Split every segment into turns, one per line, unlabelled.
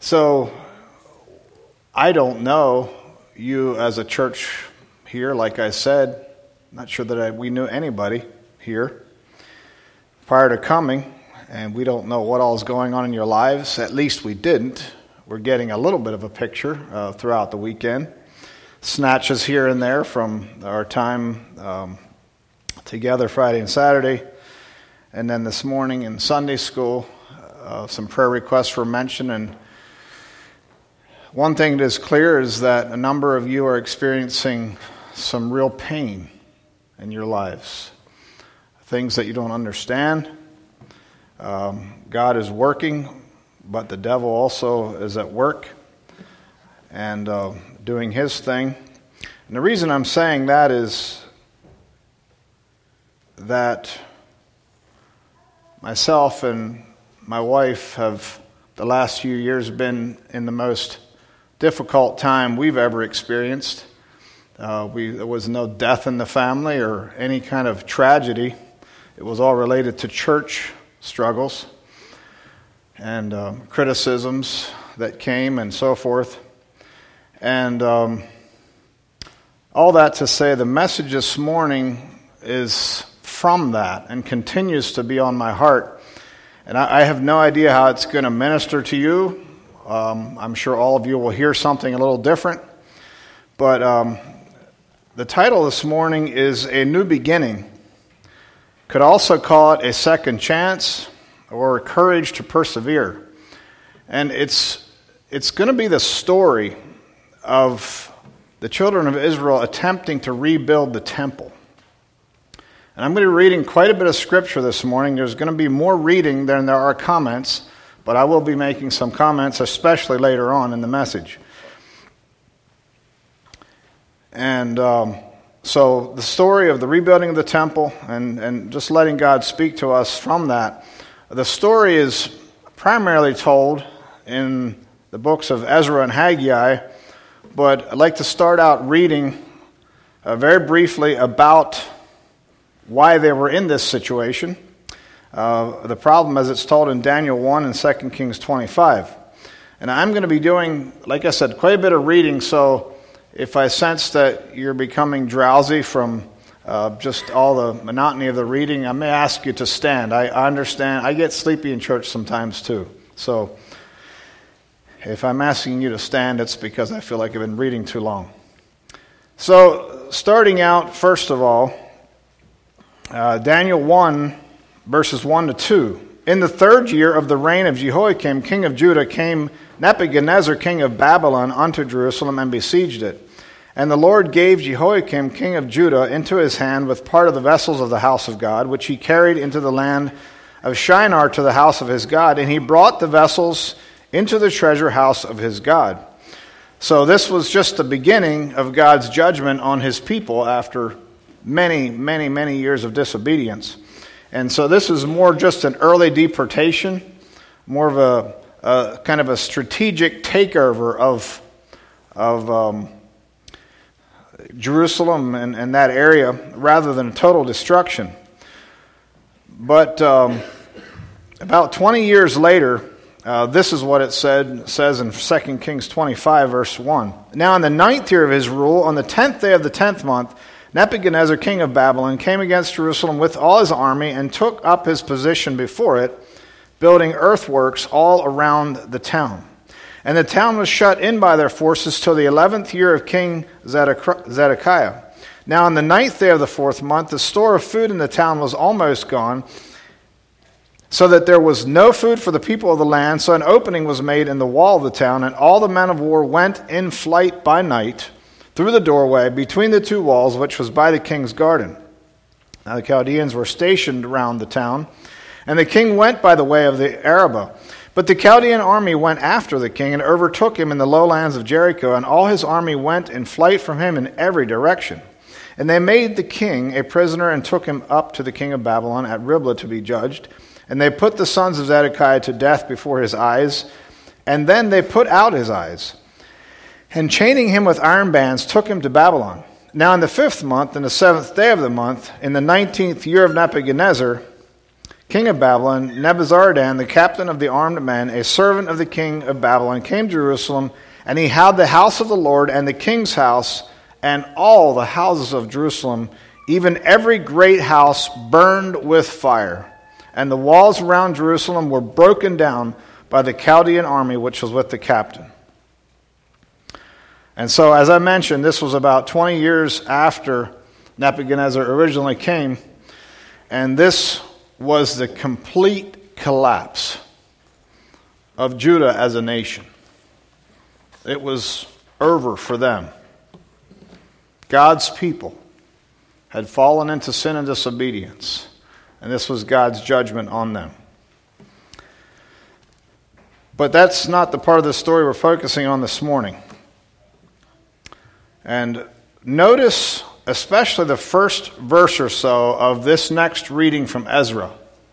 So I don't know you as a church here. Like I said, not sure that we knew anybody here prior to coming, and we don't know what all is going on in your lives. At least we didn't. We're getting a little bit of a picture throughout the weekend. Snatches here and there from our time together Friday and Saturday. And then this morning in Sunday school, some prayer requests were mentioned. And one thing that is clear is that a number of you are experiencing some real pain in your lives. Things that you don't understand. God is working, but the devil also is at work and doing his thing. And the reason I'm saying that is that myself and my wife have, the last few years, been in the most difficult time we've ever experienced. There was no death in the family or any kind of tragedy. It was all related to church struggles and criticisms that came and so forth. And all that to say, the message this morning is from that and continues to be on my heart. And I have no idea how it's going to minister to you. I'm sure all of you will hear something a little different. But the title this morning is A New Beginning. Could also call it A Second Chance or Courage to Persevere. And it's going to be the story of the children of Israel attempting to rebuild the temple. And I'm going to be reading quite a bit of scripture this morning. There's going to be more reading than there are comments, but I will be making some comments, especially later on in the message. And so the story of the rebuilding of the temple and just letting God speak to us from that. The story is primarily told in the books of Ezra and Haggai, but I'd like to start out reading very briefly about why they were in this situation. The problem as it's told in Daniel 1 and 2 Kings 25. And I'm going to be doing, like I said, quite a bit of reading, so if I sense that you're becoming drowsy from just all the monotony of the reading, I may ask you to stand. I understand. I get sleepy in church sometimes too. So if I'm asking you to stand, it's because I feel like I've been reading too long. So starting out, first of all, Daniel 1, verses 1 to 2. In the third year of the reign of Jehoiakim, king of Judah, came Nebuchadnezzar, king of Babylon, unto Jerusalem and besieged it. And the Lord gave Jehoiakim, king of Judah, into his hand with part of the vessels of the house of God, which he carried into the land of Shinar to the house of his God. And he brought the vessels into the treasure house of his God. So this was just the beginning of God's judgment on his people after many, many, many years of disobedience. And so this is more just an early deportation, more of a kind of a strategic takeover of Jerusalem and that area rather than a total destruction. But about 20 years later, this is what it says in 2 Kings 25, verse 1. Now in the 9th year of his rule, on the 10th day of the 10th month, Nebuchadnezzar, king of Babylon, came against Jerusalem with all his army and took up his position before it, building earthworks all around the town. And the town was shut in by their forces till the 11th year of King Zedekiah. Now on the 9th day of the 4th month, the store of food in the town was almost gone, so that there was no food for the people of the land. So an opening was made in the wall of the town, and all the men of war went in flight by night through the doorway between the two walls, which was by the king's garden. Now the Chaldeans were stationed around the town, and the king went by the way of the Arabah. But the Chaldean army went after the king and overtook him in the lowlands of Jericho, and all his army went in flight from him in every direction. And they made the king a prisoner and took him up to the king of Babylon at Riblah to be judged. And they put the sons of Zedekiah to death before his eyes, and then they put out his eyes. And chaining him with iron bands, took him to Babylon. Now in the 5th month, in the 7th day of the month, in the 19th year of Nebuchadnezzar, king of Babylon, Nebuzaradan, the captain of the armed men, a servant of the king of Babylon, came to Jerusalem, and he had the house of the Lord and the king's house and all the houses of Jerusalem, even every great house burned with fire. And the walls around Jerusalem were broken down by the Chaldean army which was with the captain. And so, as I mentioned, this was about 20 years after Nebuchadnezzar originally came, and this was the complete collapse of Judah as a nation. It was over for them. God's people had fallen into sin and disobedience, and this was God's judgment on them. But that's not the part of the story we're focusing on this morning. And notice especially the first verse or so of this next reading from Ezra.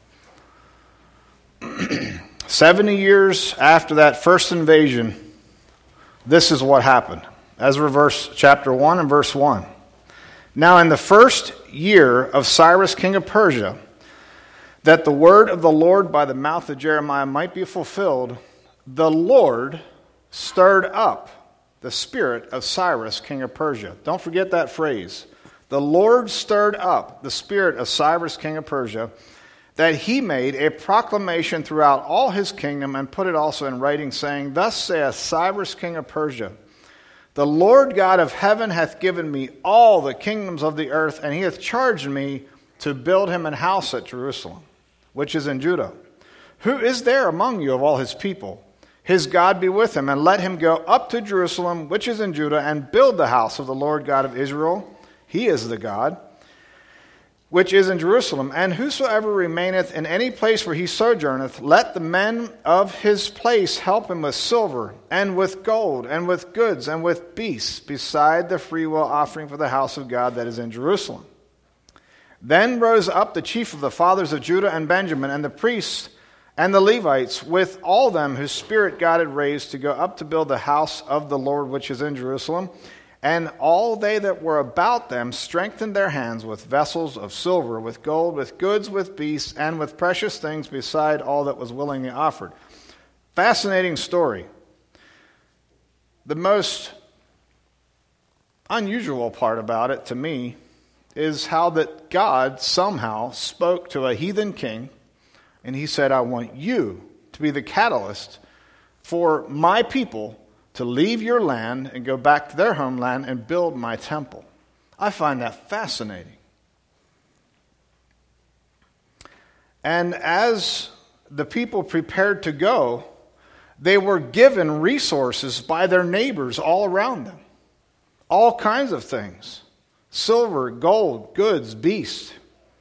70 years after that first invasion, this is what happened. Ezra chapter 1 and verse 1. Now in the first year of Cyrus king of Persia, that the word of the Lord by the mouth of Jeremiah might be fulfilled, the Lord stirred up the spirit of Cyrus, king of Persia. Don't forget that phrase. The Lord stirred up the spirit of Cyrus, king of Persia, that he made a proclamation throughout all his kingdom and put it also in writing, saying, Thus saith Cyrus, king of Persia, the Lord God of heaven hath given me all the kingdoms of the earth, and he hath charged me to build him an house at Jerusalem, which is in Judah. Who is there among you of all his people? His God be with him, and let him go up to Jerusalem, which is in Judah, and build the house of the Lord God of Israel. He is the God, which is in Jerusalem. And whosoever remaineth in any place where he sojourneth, let the men of his place help him with silver, and with gold, and with goods, and with beasts, beside the freewill offering for the house of God that is in Jerusalem. Then rose up the chief of the fathers of Judah and Benjamin, and the priests, and the Levites, with all them whose spirit God had raised, to go up to build the house of the Lord which is in Jerusalem. And all they that were about them strengthened their hands with vessels of silver, with gold, with goods, with beasts, and with precious things, beside all that was willingly offered. Fascinating story. The most unusual part about it to me is how that God somehow spoke to a heathen king, and he said, I want you to be the catalyst for my people to leave your land and go back to their homeland and build my temple. I find that fascinating. And as the people prepared to go, they were given resources by their neighbors all around them. All kinds of things. Silver, gold, goods, beasts.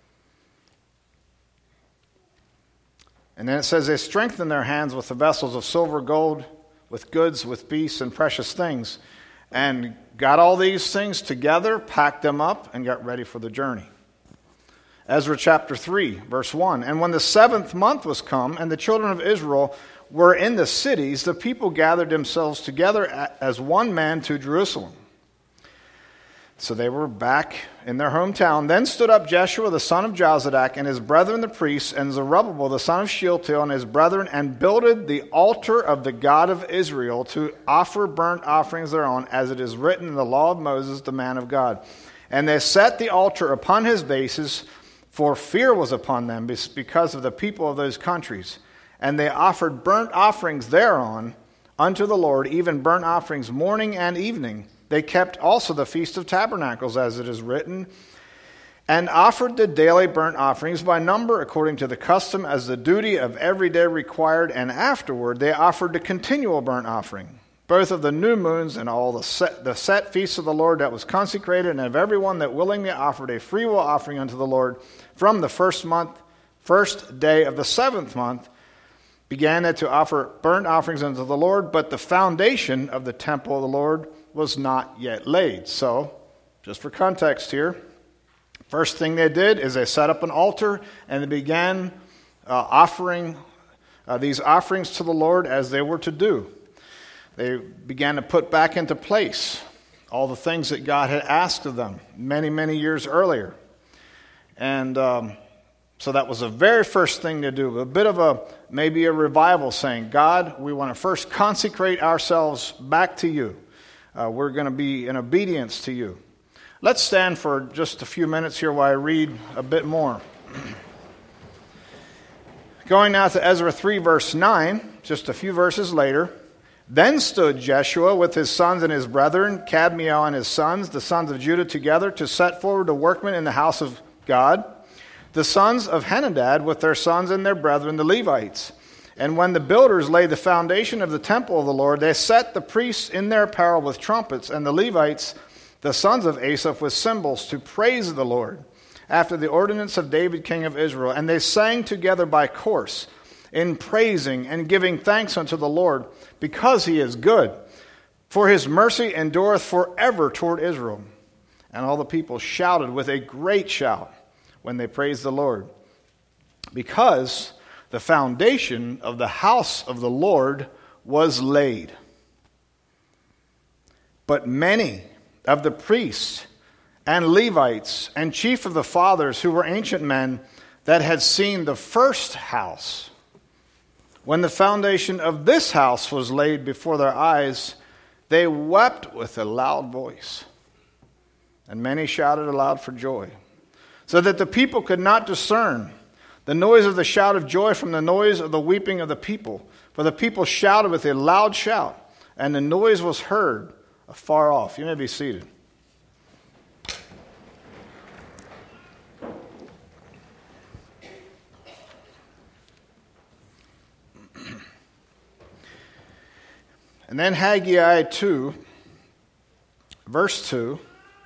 And then it says they strengthened their hands with the vessels of silver, gold, with goods, with beasts, and precious things, and got all these things together, packed them up, and got ready for the journey. Ezra chapter 3, verse 1. And when the 7th month was come, and the children of Israel were in the cities, the people gathered themselves together as one man to Jerusalem. So they were back in their hometown. Then stood up Jeshua the son of Jozadak and his brethren the priests, and Zerubbabel the son of Shealtiel and his brethren, and builded the altar of the God of Israel to offer burnt offerings thereon, as it is written in the law of Moses the man of God. And they set the altar upon his bases, for fear was upon them because of the people of those countries. And they offered burnt offerings thereon unto the Lord, even burnt offerings morning and evening. They kept also the Feast of Tabernacles, as it is written, and offered the daily burnt offerings by number, according to the custom, as the duty of every day required. And afterward they offered the continual burnt offering, both of the new moons and all the set feasts of the Lord that was consecrated, and of everyone that willingly offered a freewill offering unto the Lord. From the first day of the 7th month, began it to offer burnt offerings unto the Lord, but the foundation of the temple of the Lord was not yet laid. So, just for context here, first thing they did is they set up an altar, and they began offering these offerings to the Lord as they were to do. They began to put back into place all the things that God had asked of them many, many years earlier. And So that was the very first thing to do. A bit of maybe a revival saying, God, we want to first consecrate ourselves back to you. We're going to be in obedience to you. Let's stand for just a few minutes here while I read a bit more. Going now to Ezra 3, verse 9, just a few verses later. Then stood Jeshua with his sons and his brethren, Kadmiel and his sons, the sons of Judah, together to set forward the workmen in the house of God, the sons of Henadad with their sons and their brethren, the Levites. And when the builders laid the foundation of the temple of the Lord, they set the priests in their apparel with trumpets, and the Levites, the sons of Asaph, with cymbals, to praise the Lord, after the ordinance of David king of Israel. And they sang together by course, in praising and giving thanks unto the Lord, because he is good, for his mercy endureth forever toward Israel. And all the people shouted with a great shout when they praised the Lord, because the foundation of the house of the Lord was laid. But many of the priests and Levites and chief of the fathers, who were ancient men, that had seen the first house, when the foundation of this house was laid before their eyes, they wept with a loud voice, and many shouted aloud for joy, so that the people could not discern the noise of the shout of joy from the noise of the weeping of the people. For the people shouted with a loud shout, and the noise was heard afar off. You may be seated. And then Haggai 2, verse 2,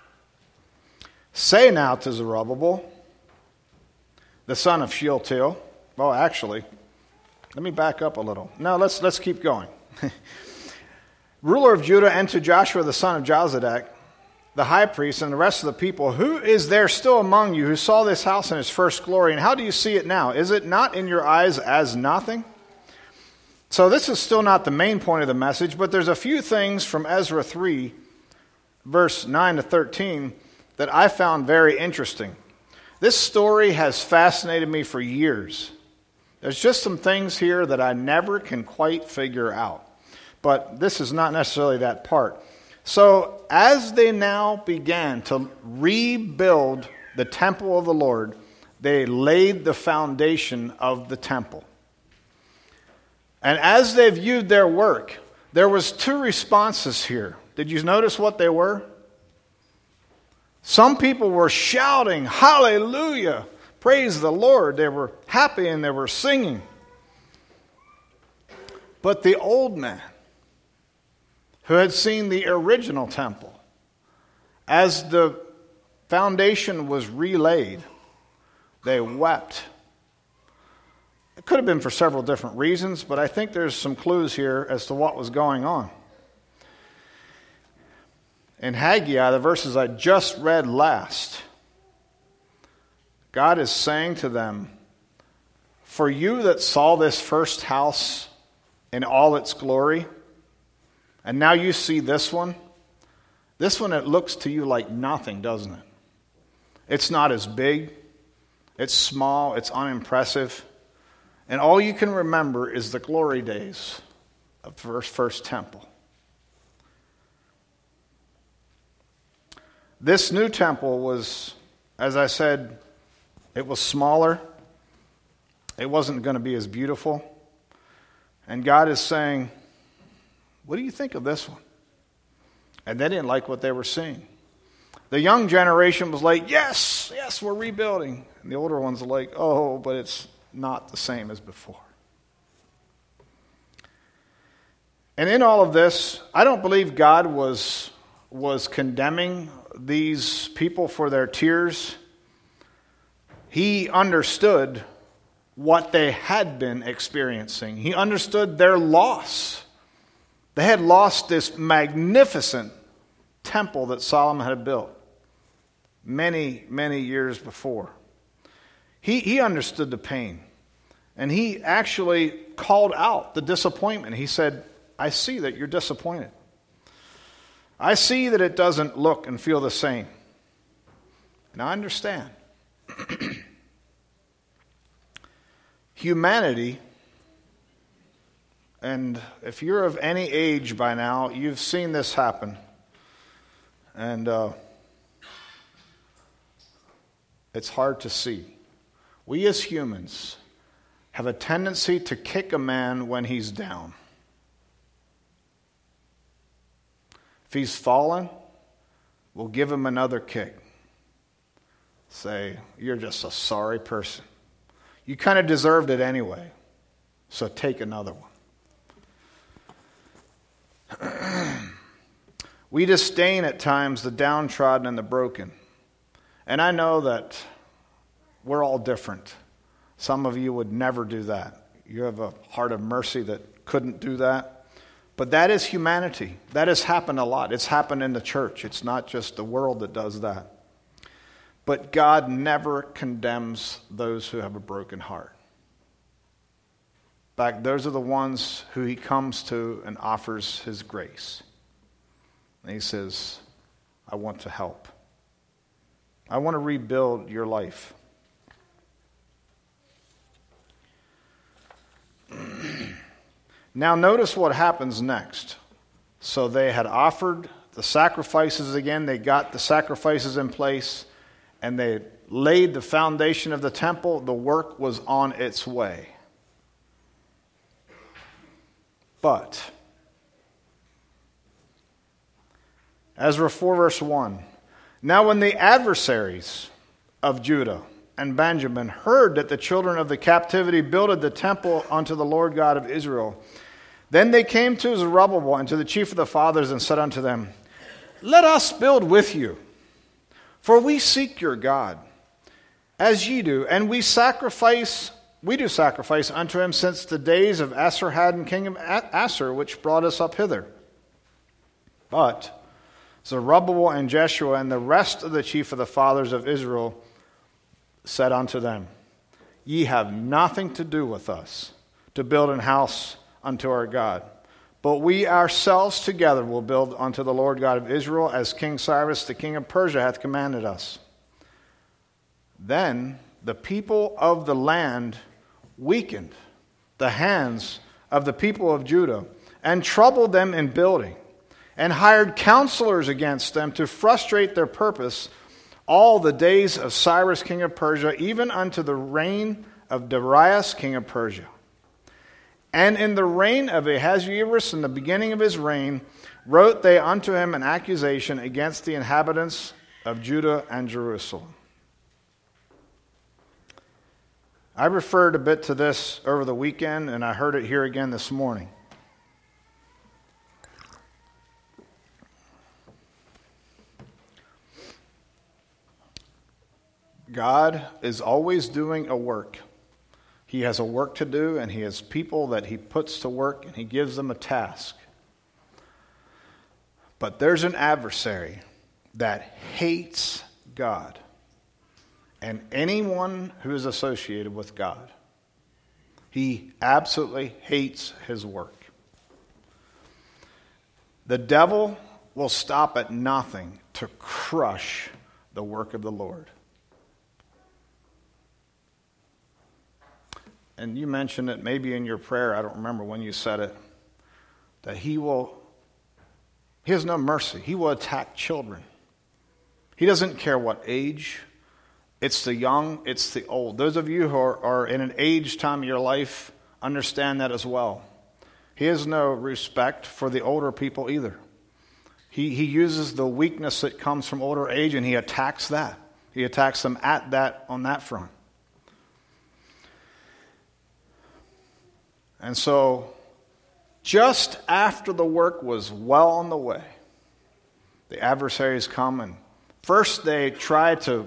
say now to Zerubbabel, the son of Shealtiel. Well, actually, let me back up a little. No, let's keep going. Ruler of Judah, and to Joshua the son of Jozadak, the high priest, and the rest of the people, who is there still among you who saw this house in its first glory, and how do you see it now? Is it not in your eyes as nothing? So this is still not the main point of the message, but there's a few things from Ezra 3, verse 9 to 13, that I found very interesting. This story has fascinated me for years. There's just some things here that I never can quite figure out. But this is not necessarily that part. So as they now began to rebuild the temple of the Lord, they laid the foundation of the temple. And as they viewed their work, there was two responses here. Did you notice what they were? Some people were shouting, hallelujah, praise the Lord. They were happy and they were singing. But the old man, who had seen the original temple, as the foundation was relaid, they wept. It could have been for several different reasons, but I think there's some clues here as to what was going on. In Haggai, the verses I just read last, God is saying to them, for you that saw this first house in all its glory, and now you see this one, it looks to you like nothing, doesn't it? It's not as big, it's small, it's unimpressive, and all you can remember is the glory days of the first temple. This new temple was, as I said, it was smaller. It wasn't going to be as beautiful. And God is saying, what do you think of this one? And they didn't like what they were seeing. The young generation was like, yes, we're rebuilding. And the older ones are like, oh, but it's not the same as before. And in all of this, I don't believe God was condemning these people for their tears. He understood what they had been experiencing. He understood their loss. They had lost this magnificent temple that Solomon had built many, many years before. He understood the pain. And he actually called out the disappointment. He said, I see that you're disappointed. I see that it doesn't look and feel the same. And I understand. humanity, and if you're of any age by now, you've seen this happen. And it's hard to see. We as humans have a tendency to kick a man when he's down. If he's fallen, we'll give him another kick. Say, you're just a sorry person. You kind of deserved it anyway, so take another one. We disdain at times the downtrodden and the broken. And I know that we're all different. Some of you would never do that. You have a heart of mercy that couldn't do that. But that is humanity. That has happened a lot. It's happened in the church. It's not just the world that does that. But God never condemns those who have a broken heart. In fact, those are the ones who he comes to and offers his grace. And he says, I want to help. I want to rebuild your life. Now notice what happens next. So they had offered the sacrifices again. They got the sacrifices in place. And they laid the foundation of the temple. The work was on its way. But, Ezra 4 verse 1. Now when the adversaries of Judah and Benjamin heard that the children of the captivity builded the temple unto the Lord God of Israel, then they came to Zerubbabel and to the chief of the fathers and said unto them, Let us build with you, for we seek your God, as ye do, and we do sacrifice unto him since the days of Esarhaddon, king of Assur, which brought us up hither. But Zerubbabel and Jeshua and the rest of the chief of the fathers of Israel said unto them, Ye have nothing to do with us to build an house unto our God, but we ourselves together will build unto the Lord God of Israel, as King Cyrus the king of Persia hath commanded us. Then the people of the land weakened the hands of the people of Judah, and troubled them in building, and hired counselors against them to frustrate their purpose all the days of Cyrus king of Persia, even unto the reign of Darius king of Persia. And in the reign of Ahasuerus, in the beginning of his reign, wrote they unto him an accusation against the inhabitants of Judah and Jerusalem. I referred a bit to this over the weekend, and I heard it here again this morning. God is always doing a work. He has a work to do, and he has people that he puts to work, and he gives them a task. But there's an adversary that hates God and anyone who is associated with God. He absolutely hates his work. The devil will stop at nothing to crush the work of the Lord. And you mentioned it maybe in your prayer, I don't remember when you said it, that he has no mercy. He will attack children. He doesn't care what age. It's the young, it's the old. Those of you who are in an age time of your life understand that as well. He has no respect for the older people either. He uses the weakness that comes from older age, and he attacks that. He attacks them on that front. And so, just after the work was well on the way, the adversaries come, and first they try to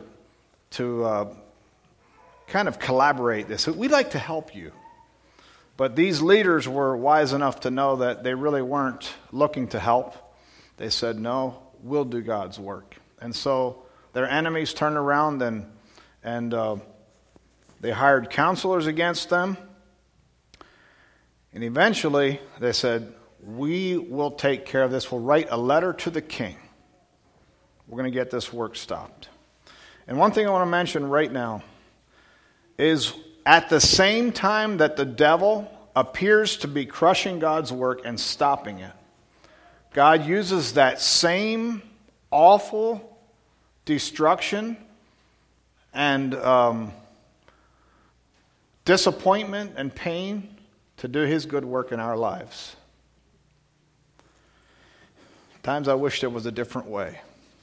kind of collaborate this. We'd like to help you. But these leaders were wise enough to know that they really weren't looking to help. They said, no, we'll do God's work. And so their enemies turned around and they hired counselors against them. And eventually they said, we will take care of this. We'll write a letter to the king. We're going to get this work stopped. And one thing I want to mention right now is at the same time that the devil appears to be crushing God's work and stopping it, God uses that same awful destruction and disappointment and pain to do his good work in our lives. Times I wish there was a different way.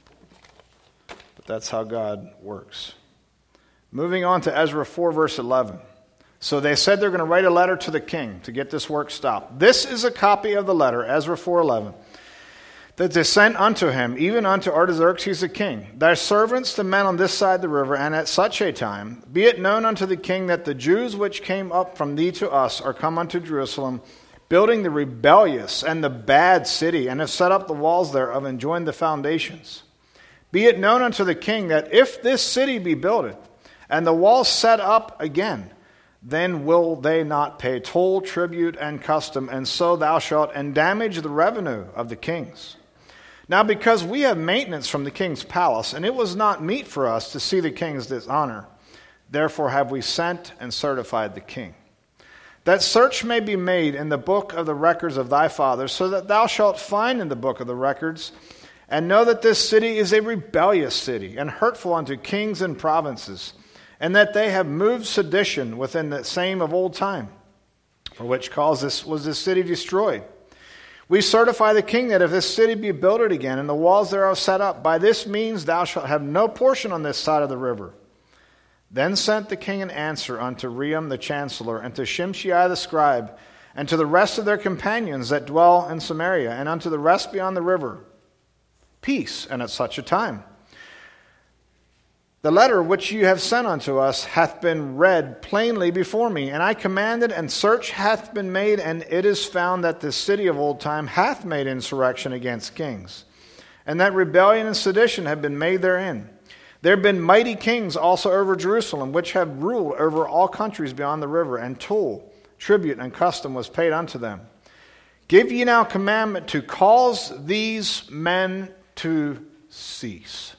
But that's how God works. Moving on to Ezra 4, verse 11. So they said they're going to write a letter to the king to get this work stopped. This is a copy of the letter, Ezra 4:11, that they sent unto him, even unto Artaxerxes the king. Thy servants, the men on this side the river, and at such a time, be it known unto the king that the Jews which came up from thee to us are come unto Jerusalem, building the rebellious and the bad city, and have set up the walls thereof and joined the foundations. Be it known unto the king that if this city be builded, and the walls set up again, then will they not pay toll, tribute, and custom, and so thou shalt endamage the revenue of the kings. Now because we have maintenance from the king's palace, and it was not meet for us to see the king's dishonor, therefore have we sent and certified the king, that search may be made in the book of the records of thy fathers, so that thou shalt find in the book of the records, and know that this city is a rebellious city, and hurtful unto kings and provinces, and that they have moved sedition within the same of old time, for which cause was this city destroyed. We certify the king that if this city be builded again, and the walls thereof set up, by this means thou shalt have no portion on this side of the river. Then sent the king an answer unto Rehum the chancellor, and to Shimshai the scribe, and to the rest of their companions that dwell in Samaria, and unto the rest beyond the river, peace, and at such a time. The letter which you have sent unto us hath been read plainly before me, and I commanded, and search hath been made, and it is found that this city of old time hath made insurrection against kings, and that rebellion and sedition have been made therein. There have been mighty kings also over Jerusalem, which have ruled over all countries beyond the river, and toll, tribute, and custom was paid unto them. Give ye now commandment to cause these men to cease,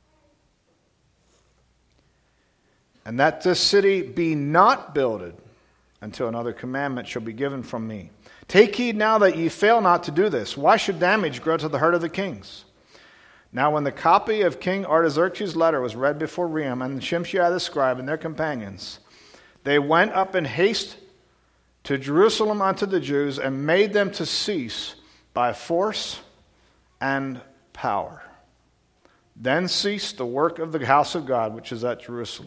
and that this city be not builded until another commandment shall be given from me. Take heed now that ye fail not to do this. Why should damage grow to the hurt of the kings? Now when the copy of King Artaxerxes' letter was read before Rehum and Shimshai the scribe and their companions, they went up in haste to Jerusalem unto the Jews, and made them to cease by force and power. Then ceased the work of the house of God, which is at Jerusalem.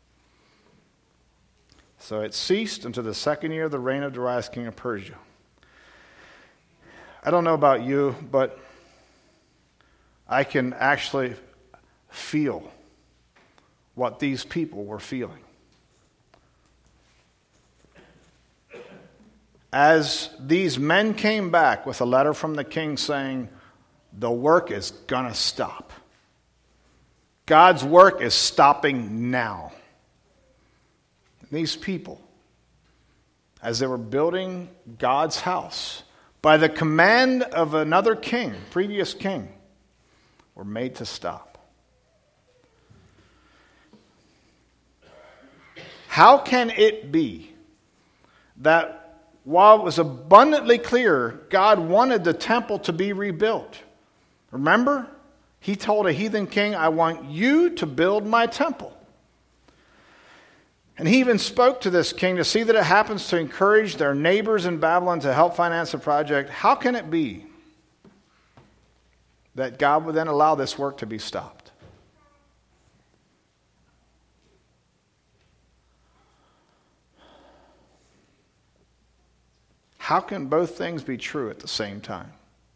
So it ceased until the second year of the reign of Darius, king of Persia. I don't know about you, but I can actually feel what these people were feeling. As these men came back with a letter from the king saying, the work is going to stop. God's work is stopping now. These people, as they were building God's house, by the command of another king, previous king, were made to stop. How can it be that while it was abundantly clear God wanted the temple to be rebuilt? Remember, he told a heathen king, I want you to build my temple. And he even spoke to this king to see that it happens, to encourage their neighbors in Babylon to help finance the project. How can it be that God would then allow this work to be stopped? How can both things be true at the same time?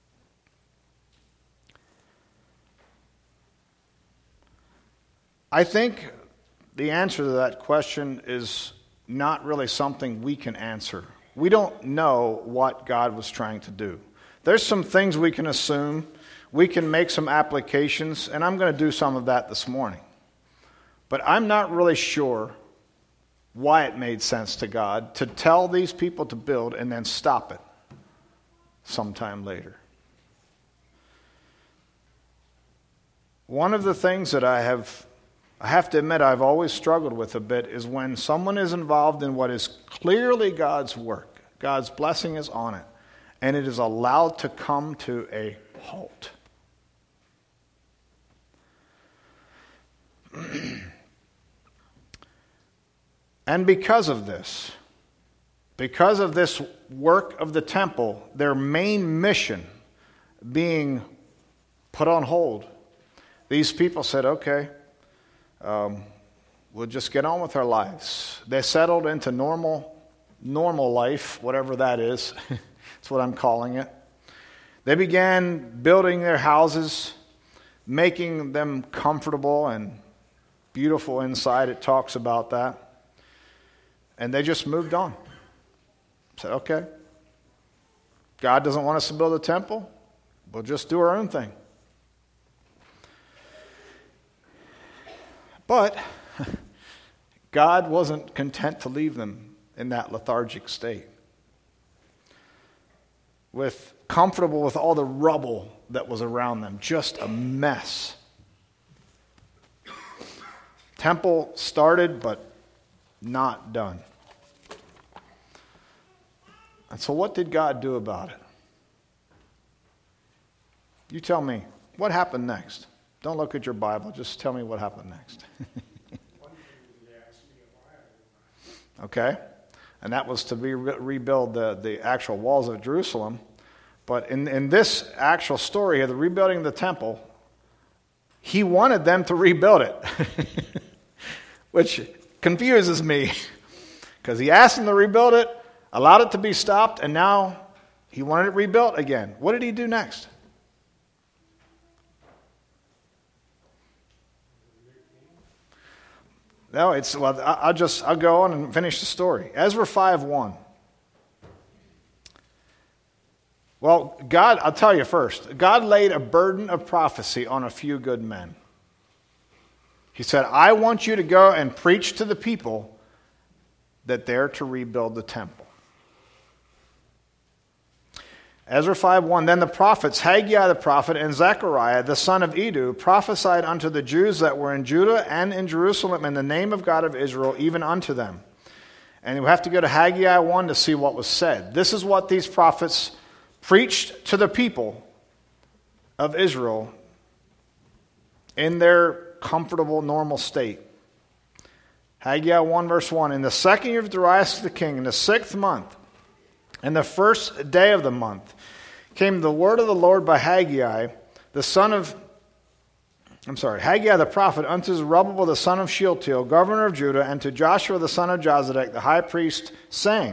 I think the answer to that question is not really something we can answer. We don't know what God was trying to do. There's some things we can assume. We can make some applications, and I'm going to do some of that this morning. But I'm not really sure why it made sense to God to tell these people to build and then stop it sometime later. One of the things that I have I have to admit I've always struggled with a bit is when someone is involved in what is clearly God's work. God's blessing is on it, and it is allowed to come to a halt. And because of this work of the temple, their main mission being put on hold, these people said, okay, we'll just get on with our lives. They settled into normal life, whatever that is. That's what I'm calling it. They began building their houses, making them comfortable and beautiful inside. It talks about that. And they just moved on. Said, okay, God doesn't want us to build a temple. We'll just do our own thing. But God wasn't content to leave them in that lethargic state, comfortable with all the rubble that was around them, just a mess. Temple started, but not done. And so what did God do about it? You tell me. What happened next? Don't look at your Bible. Just tell me what happened next. Okay? And that was to rebuild the actual walls of Jerusalem. But in this actual story of the rebuilding of the temple, he wanted them to rebuild it. Which confuses me. Because he asked them to rebuild it, allowed it to be stopped, and now he wanted it rebuilt again. What did he do next? No, I'll go on and finish the story. Ezra 5:1. Well, I'll tell you first. God laid a burden of prophecy on a few good men. He said, I want you to go and preach to the people that they're to rebuild the temple. Ezra 5:1, then the prophets, Haggai the prophet and Zechariah the son of Iddo, prophesied unto the Jews that were in Judah and in Jerusalem in the name of God of Israel, even unto them. And you have to go to Haggai 1 to see what was said. This is what these prophets preached to the people of Israel in their comfortable, normal state. Haggai 1 verse 1, in the second year of Darius the king, in the 6th month, and the first day of the month, came the word of the Lord by Haggai the prophet unto Zerubbabel the son of Shealtiel, governor of Judah, and to Joshua the son of Jozadak, the high priest, saying,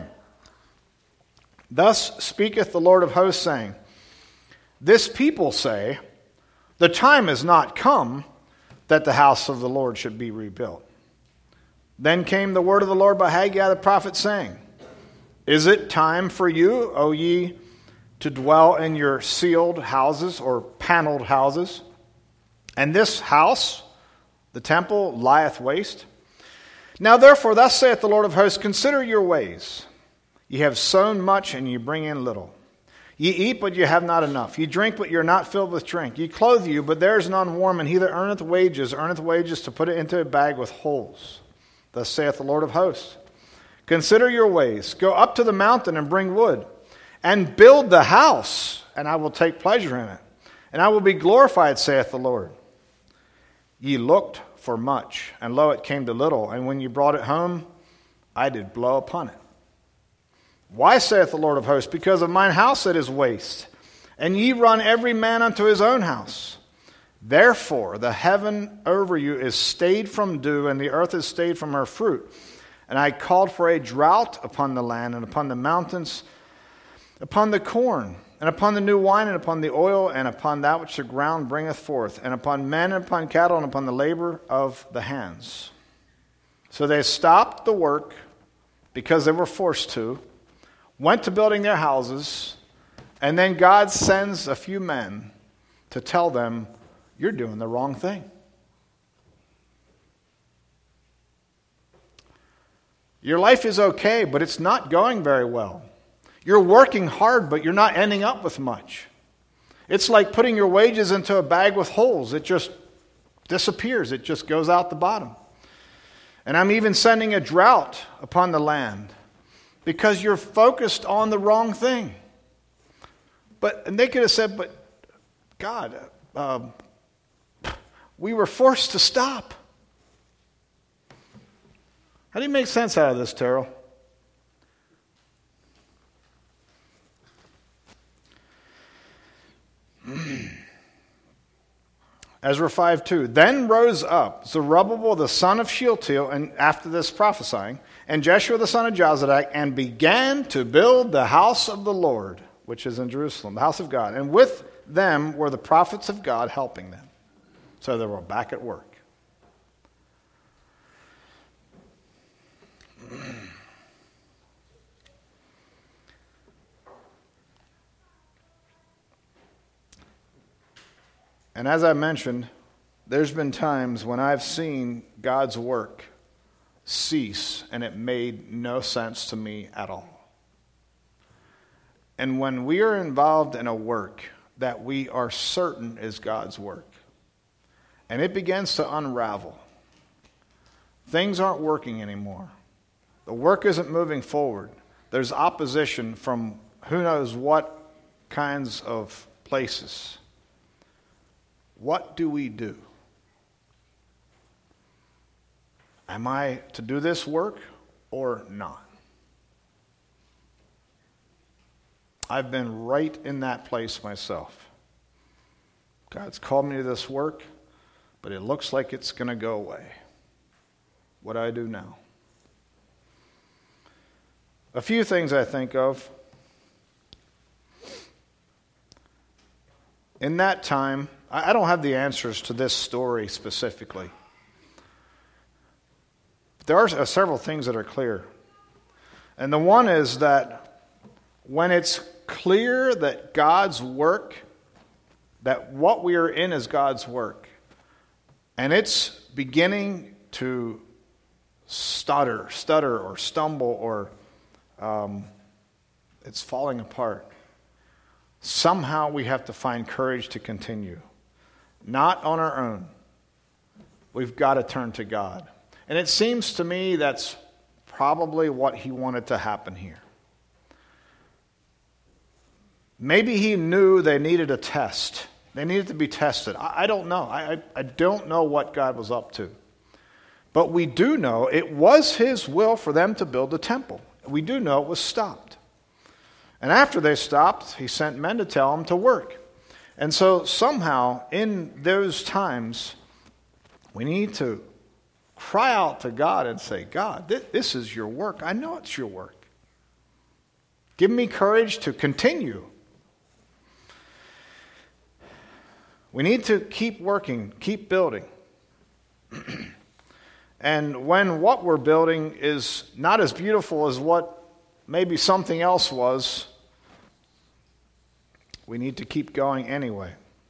Thus speaketh the Lord of hosts, saying, This people say, The time is not come that the house of the Lord should be rebuilt. Then came the word of the Lord by Haggai the prophet, saying, Is it time for you, O ye, to dwell in your sealed houses or paneled houses? And this house, the temple, lieth waste? Now therefore, thus saith the Lord of hosts, Consider your ways. Ye have sown much, and ye bring in little. Ye eat, but ye have not enough. Ye drink, but ye are not filled with drink. Ye clothe you, but there is none warm, and he that earneth wages to put it into a bag with holes. Thus saith the Lord of hosts. Consider your ways. Go up to the mountain and bring wood, and build the house, and I will take pleasure in it. And I will be glorified, saith the Lord. Ye looked for much, and lo, it came to little. And when ye brought it home, I did blow upon it. Why, saith the Lord of hosts? Because of mine house that is waste, and ye run every man unto his own house. Therefore the heaven over you is stayed from dew, and the earth is stayed from her fruit. And I called for a drought upon the land, and upon the mountains, upon the corn, and upon the new wine, and upon the oil, and upon that which the ground bringeth forth, and upon men, and upon cattle, and upon the labor of the hands. So they stopped the work because they were forced to, went to building their houses, and then God sends a few men to tell them, you're doing the wrong thing. Your life is okay, but it's not going very well. You're working hard, but you're not ending up with much. It's like putting your wages into a bag with holes. It just disappears. It just goes out the bottom. And I'm even sending a drought upon the land because you're focused on the wrong thing. And they could have said, but God, we were forced to stop. How do you make sense out of this, Terrell? Ezra 5:2. Then rose up Zerubbabel the son of Shealtiel, and after this prophesying, and Jeshua the son of Jozadak, and began to build the house of the Lord, which is in Jerusalem, the house of God. And with them were the prophets of God helping them. So they were back at work. And as I mentioned, there's been times when I've seen God's work cease and it made no sense to me at all. And when we are involved in a work that we are certain is God's work, and it begins to unravel, things aren't working anymore. The work isn't moving forward. There's opposition from who knows what kinds of places. What do we do? Am I to do this work or not? I've been right in that place myself. God's called me to this work, but it looks like it's going to go away. What do I do now? A few things I think of. In that time, I don't have the answers to this story specifically. There are several things that are clear. And the one is that when it's clear that God's work, that what we are in is God's work, and it's beginning to stutter or stumble, or it's falling apart, somehow we have to find courage to continue. Not on our own. We've got to turn to God. And it seems to me that's probably what he wanted to happen here. Maybe he knew they needed a test. They needed to be tested. I don't know. I don't know what God was up to. But we do know it was his will for them to build a temple. We do know it was stopped. And after they stopped, he sent men to tell them to work. And so somehow in those times, we need to cry out to God and say, God, this is your work. I know it's your work. Give me courage to continue. We need to keep working, keep building. And when what we're building is not as beautiful as what maybe something else was, we need to keep going anyway.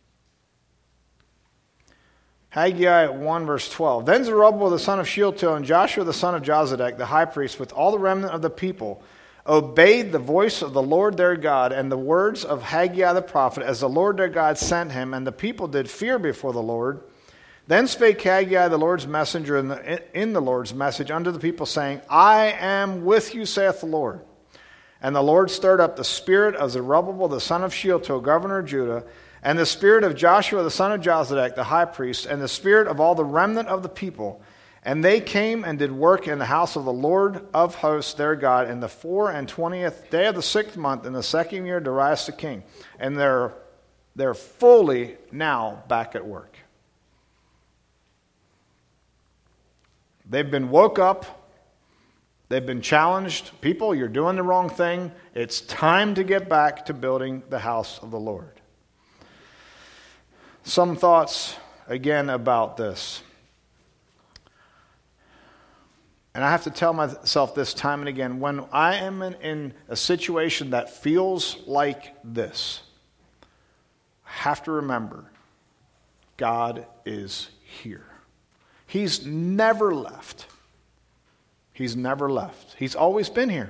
Haggai 1 verse 12. Then Zerubbabel the son of Shealtiel and Joshua the son of Jozadak, the high priest, with all the remnant of the people, obeyed the voice of the Lord their God and the words of Haggai the prophet, as the Lord their God sent him, and the people did fear before the Lord. Then spake Haggai the Lord's messenger in the Lord's message unto the people, saying, I am with you, saith the Lord. And the Lord stirred up the spirit of Zerubbabel the son of Shealtiel, governor of Judah, and the spirit of Joshua the son of Jozadak, the high priest, and the spirit of all the remnant of the people. And they came and did work in the house of the Lord of hosts their God in the 24th day of the 6th month in the 2nd year of Darius the king. And they're fully now back at work. They've been woke up. They've been challenged. People, you're doing the wrong thing. It's time to get back to building the house of the Lord. Some thoughts, again, about this. And I have to tell myself this time and again, when I am in a situation that feels like this, I have to remember, God is here. He's never left. He's never left. He's always been here.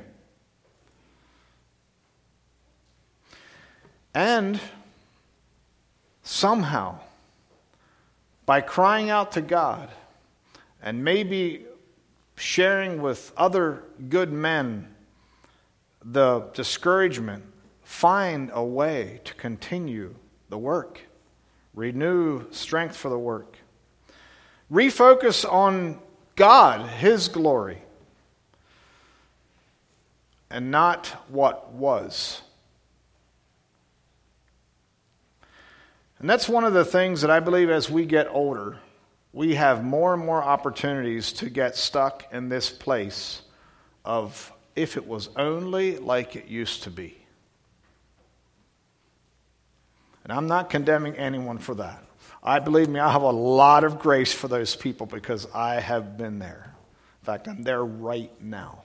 And somehow, by crying out to God and maybe sharing with other good men the discouragement, find a way to continue the work. Renew strength for the work. Refocus on God, His glory, and not what was. And that's one of the things that I believe as we get older, we have more and more opportunities to get stuck in this place of if it was only like it used to be. And I'm not condemning anyone for that. Believe me, I have a lot of grace for those people because I have been there. In fact, I'm there right now.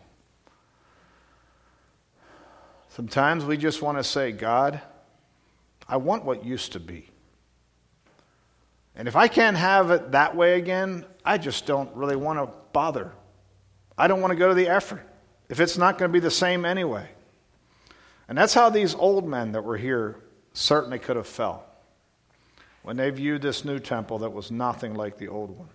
Sometimes we just want to say, God, I want what used to be. And if I can't have it that way again, I just don't really want to bother. I don't want to go to the effort if it's not going to be the same anyway. And that's how these old men that were here certainly could have felt when they viewed this new temple that was nothing like the old one.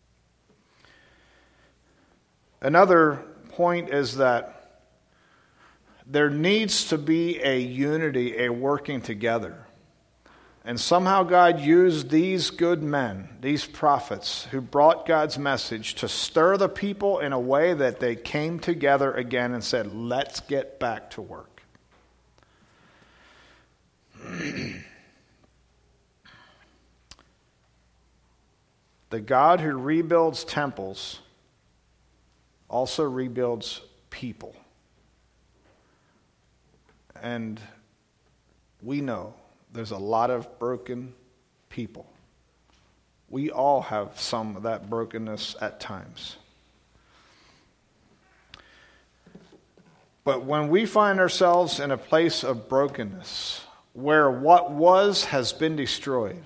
Another point is that there needs to be a unity, a working together. And somehow God used these good men, these prophets, who brought God's message to stir the people in a way that they came together again and said, let's get back to work. The God who rebuilds temples also rebuilds people. And we know there's a lot of broken people. We all have some of that brokenness at times. But when we find ourselves in a place of brokenness, where what was has been destroyed,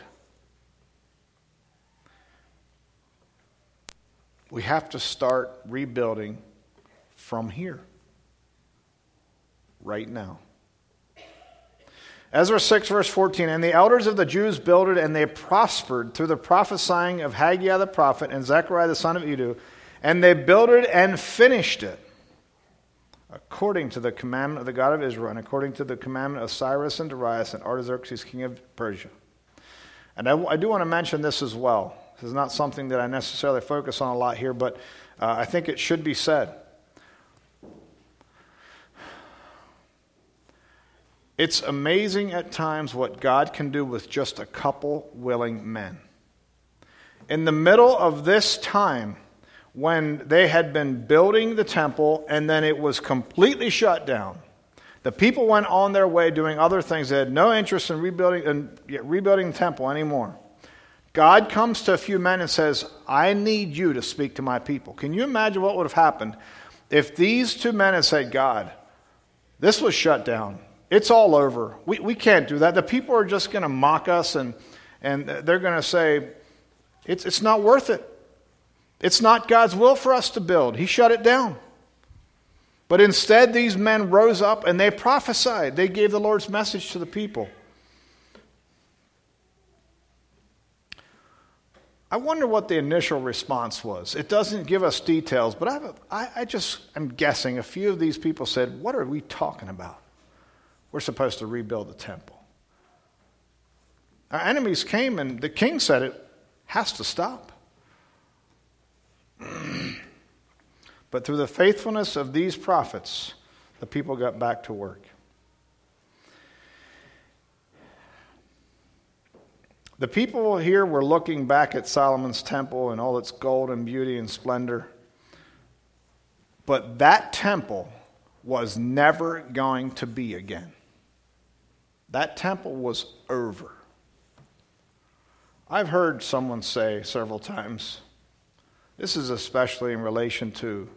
we have to start rebuilding from here, right now. Ezra 6, verse 14, and the elders of the Jews builded, and they prospered through the prophesying of Haggai the prophet and Zechariah the son of Iddo, and they builded and finished it, according to the commandment of the God of Israel, and according to the commandment of Cyrus and Darius and Artaxerxes, king of Persia. And I do want to mention this as well. This is not something that I necessarily focus on a lot here, but I think it should be said. It's amazing at times what God can do with just a couple willing men. In the middle of this time, when they had been building the temple and then it was completely shut down, the people went on their way doing other things. They had no interest in rebuilding the temple anymore. God comes to a few men and says, I need you to speak to my people. Can you imagine what would have happened if these two men had said, God, this was shut down. It's all over. We can't do that. The people are just going to mock us and they're going to say, it's not worth it. It's not God's will for us to build. He shut it down. But instead, these men rose up and they prophesied. They gave the Lord's message to the people. I wonder what the initial response was. It doesn't give us details, but I'm guessing a few of these people said, what are we talking about? We're supposed to rebuild the temple. Our enemies came and the king said it has to stop. But through the faithfulness of these prophets, the people got back to work. The people here were looking back at Solomon's temple and all its gold and beauty and splendor. But that temple was never going to be again. That temple was over. I've heard someone say several times, this is especially in relation to,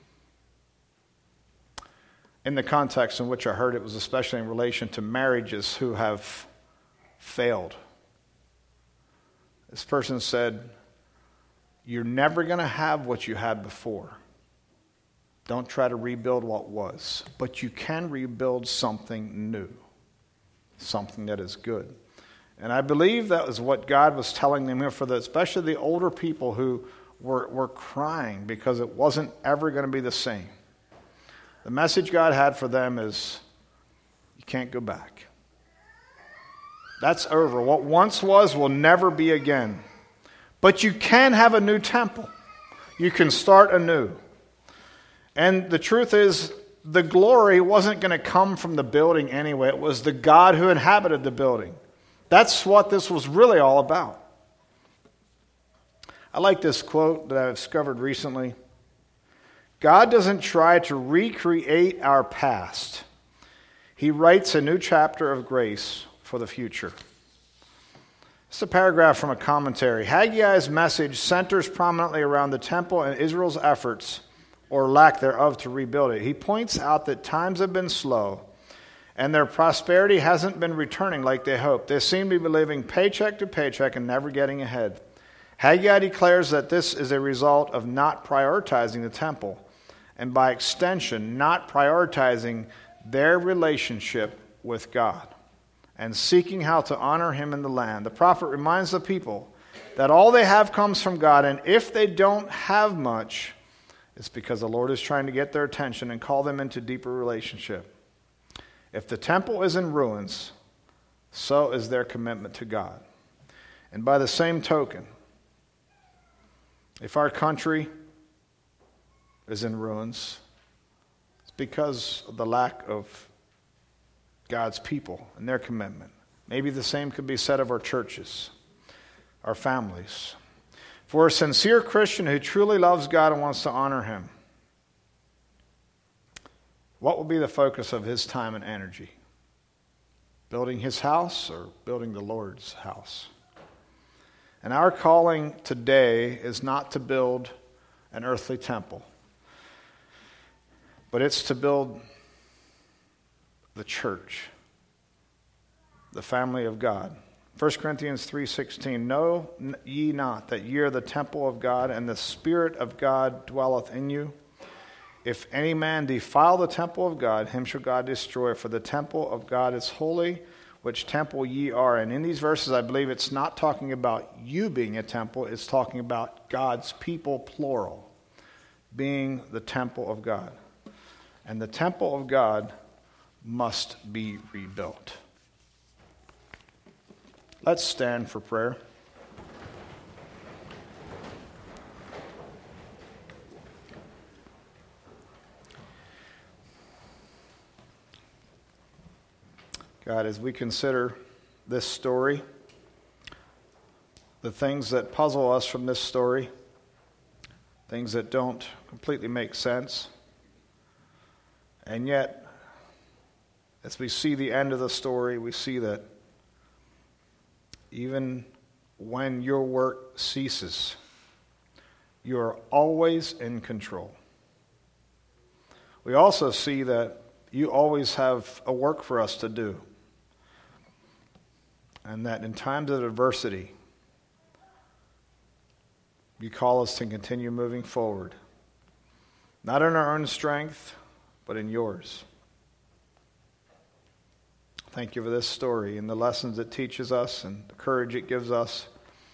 in the context in which I heard it was especially in relation to marriages who have failed. This person said, you're never going to have what you had before. Don't try to rebuild what was, but you can rebuild something new, something that is good. And I believe that was what God was telling them here, especially the older people who were crying because it wasn't ever going to be the same. The message God had for them is, you can't go back. That's over. What once was will never be again. But you can have a new temple. You can start anew. And the truth is, the glory wasn't going to come from the building anyway. It was the God who inhabited the building. That's what this was really all about. I like this quote that I've discovered recently. God doesn't try to recreate our past. He writes a new chapter of grace for the future. It's a paragraph from a commentary. Haggai's message centers prominently around the temple and Israel's efforts, or lack thereof, to rebuild it. He points out that times have been slow, and their prosperity hasn't been returning like they hoped. They seem to be living paycheck to paycheck and never getting ahead. Haggai declares that this is a result of not prioritizing the temple, and by extension, not prioritizing their relationship with God and seeking how to honor Him in the land. The prophet reminds the people that all they have comes from God, and if they don't have much, it's because the Lord is trying to get their attention and call them into deeper relationship. If the temple is in ruins, so is their commitment to God. And by the same token, if our country is in ruins, it's because of the lack of God's people and their commitment. Maybe the same could be said of our churches, our families. For a sincere Christian who truly loves God and wants to honor Him, what will be the focus of his time and energy? Building his house or building the Lord's house? And our calling today is not to build an earthly temple, but it's to build the church, the family of God. 1 Corinthians 3:16, know ye not that ye are the temple of God, and the Spirit of God dwelleth in you? If any man defile the temple of God, him shall God destroy, for the temple of God is holy, which temple ye are. And in these verses, I believe it's not talking about you being a temple, it's talking about God's people, plural, being the temple of God. And the temple of God must be rebuilt. Let's stand for prayer. God, as we consider this story, the things that puzzle us from this story, things that don't completely make sense, and yet, as we see the end of the story, we see that even when your work ceases, you are always in control. We also see that you always have a work for us to do, and that in times of adversity, you call us to continue moving forward, not in our own strength, but in yours. Thank you for this story and the lessons it teaches us and the courage it gives us.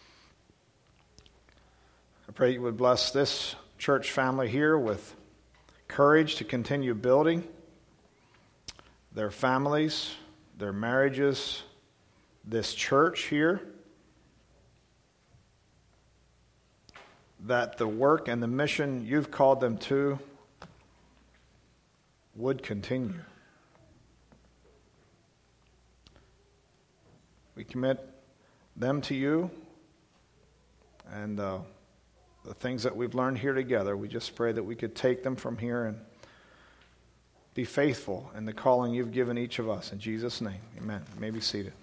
I pray you would bless this church family here with courage to continue building their families, their marriages, this church here, that the work and the mission you've called them to would continue. We commit them to you and the things that we've learned here together. We just pray that we could take them from here and be faithful in the calling you've given each of us. In Jesus' name, amen. You may be seated.